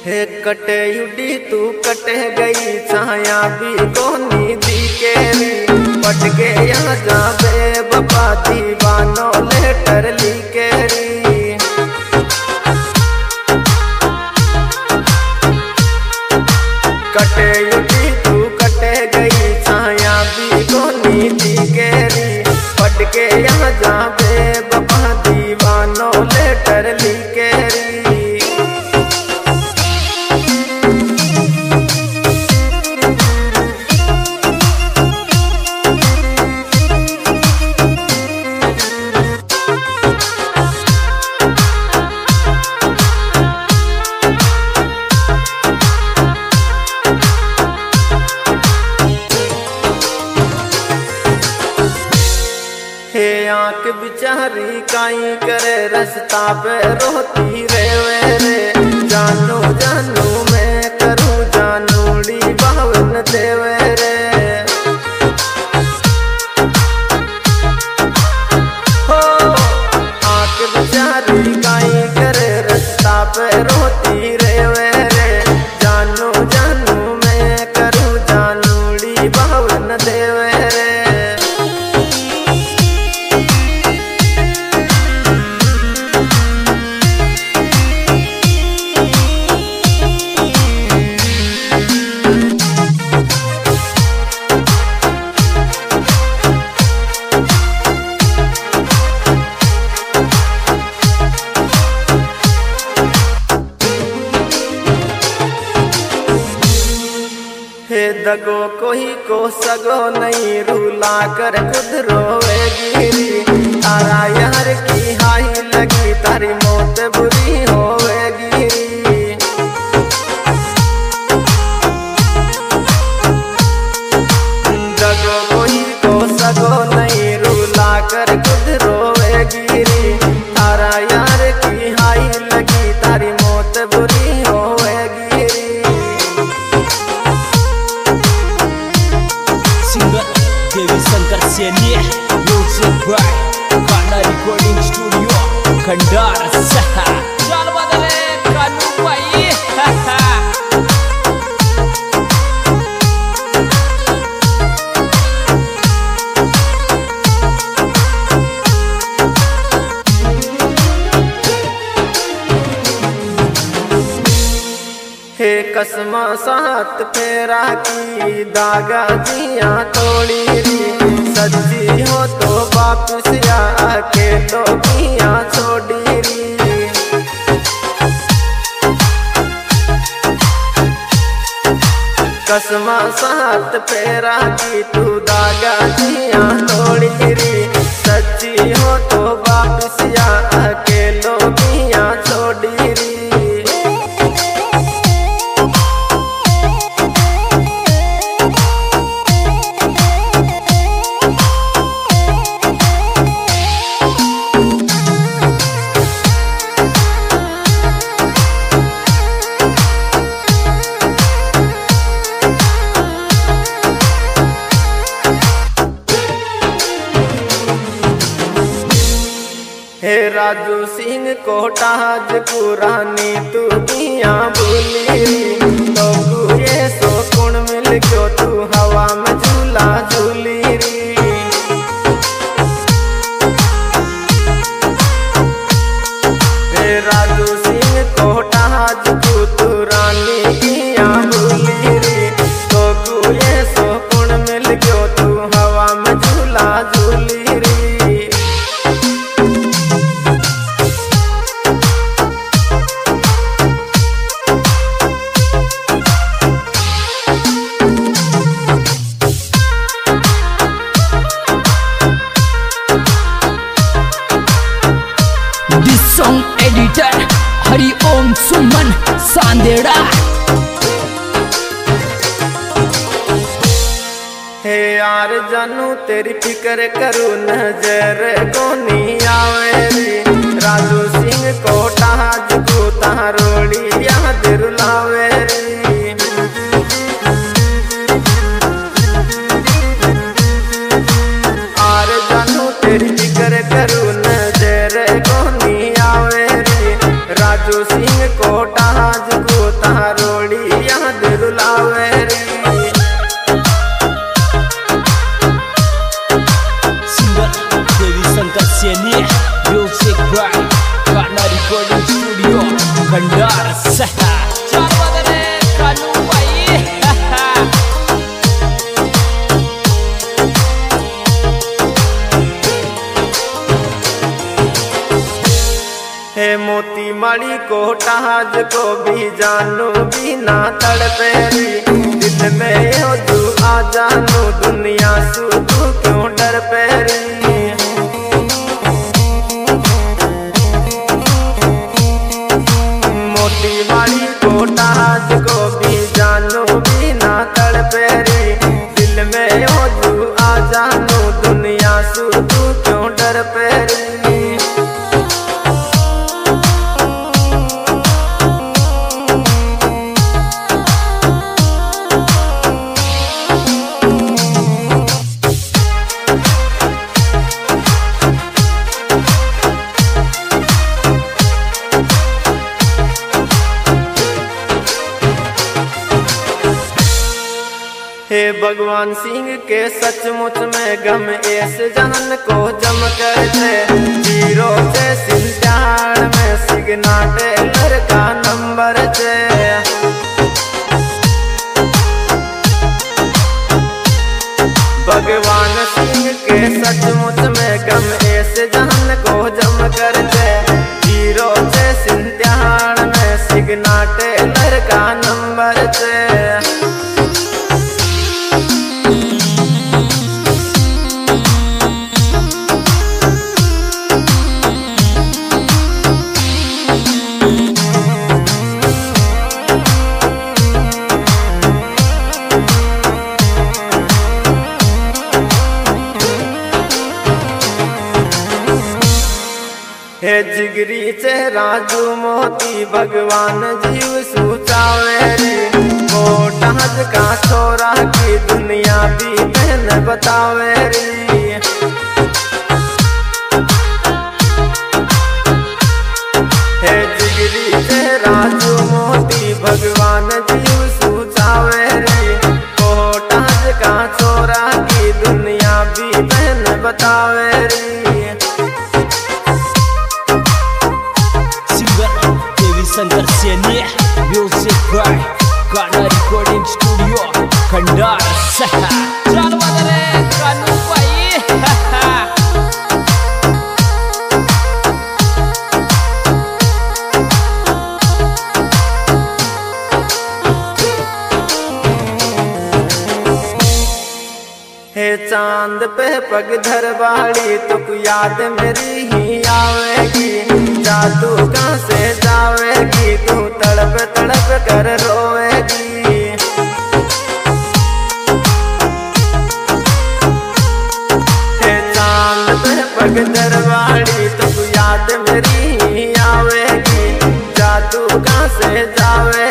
हे कटे युडी तू कटे गई छाया भी कोनी दी केरी पट के यहाँ जाबे बपा दीवानो लेटर ली केरी कटे युडी तू कटे गई छाया भी कोनी दी केरी पट के यहाँ जाबे बपा दीवानो लेटर ली केरी हे आँख बिचारी काई करे रास्ता पे रोती रेवे रे जानू जानू मैं करूँ जानूड़ी बावन देवे रे हो आँख बिचारी काई करे रास्ता पे रोती रेवे रे जानू जानू मैं करूँ जानूड़ी बावन देवे रे हे दगो कोई को सगो नहीं रूला कर खुद रोवेगी तारा यार की हाई लगी तारी मौत बुरी होवेगी दगो कोई को सगो नहीं रूला कर खुद रोवेगी तारा यार की हाई लगी तारी मौत बुरी होवेगी Shankar Saini music by Kanha recording studio Khandar चाल बदले कानू भाई हे कसमा साथ फेरा की दागा जिया तोड़ी री सच्ची हो तो वापस आके तो किया छोड़ी री कसमा साथ फेरा की तू दागा जिया तोड़ी री सच्ची हो तो वापस आके तो किया छोड़ी री हे राजू सिंह कोटाज पुरानी तू किया भूली तो ये सो कुण मिल गयो तू हवा में झूला झूली री हे राजू सिंह कोटाज पुरानी किया भूली री तो ये सो कुण मिल गयो तू हवा में झूला झूली री सॉन्ग एडिटर हरि ओम सुमन सांदेड़ा हे यार जानू तेरी फिक्र करूँ नजर कोनी आवे री राजू सिंह कोटाज को तारोड़ी याद रुलावे री यार जानू तेरी फिक्र करूँ नजर कोनी आवे री राजू सिंह कोटाज को तार खंडार सहा। चल बदले कानू भाई हे मोती माली को टहाज को भी जानू बिना तड़पेरी, दिल में हो तू आ जानू दुनिया सु तू क्यों डर पेरी। मोती माली को टहाज को भी जानू बिना तड़पेरी, दिल में हो तू आ जानू दुनिया सु तू क्यों डर पेरी। हे भगवान सिंह के सचमुच में गम ऐस जहन को जम कर थे, जीरो से सिंचाड़ में सिग्ना टेलर का नंबर थे। भगवान सिंह के सचमुच में गम ऐस जहन को जम कर थे, जीरो से सिंचाड़ में सिग्ना टेलर का नंबर थे। हे जिगरी से राजू मोती भगवान जीव सुचावेरी, मोटाज का छोरा की दुनिया भी बहन बतावेरी। हे जिगरी से राजू मोती भगवान जीव सुचावेरी, मोटाज का छोरा की दुनिया भी बहन बतावेरी। Shankar Saini music by Kana recording studio Khandar सहा। चल बदले कानू भाई हे चांद पे पग धरवाड़ी तुक याद मेरी ही आवेगी, जादू कहाँ से जावेगी तू तड़प तड़प कर रोएगी। हे चांद पे पग धरवाड़ी तुक याद मेरी ही आवेगी, जादू कहाँ से जावे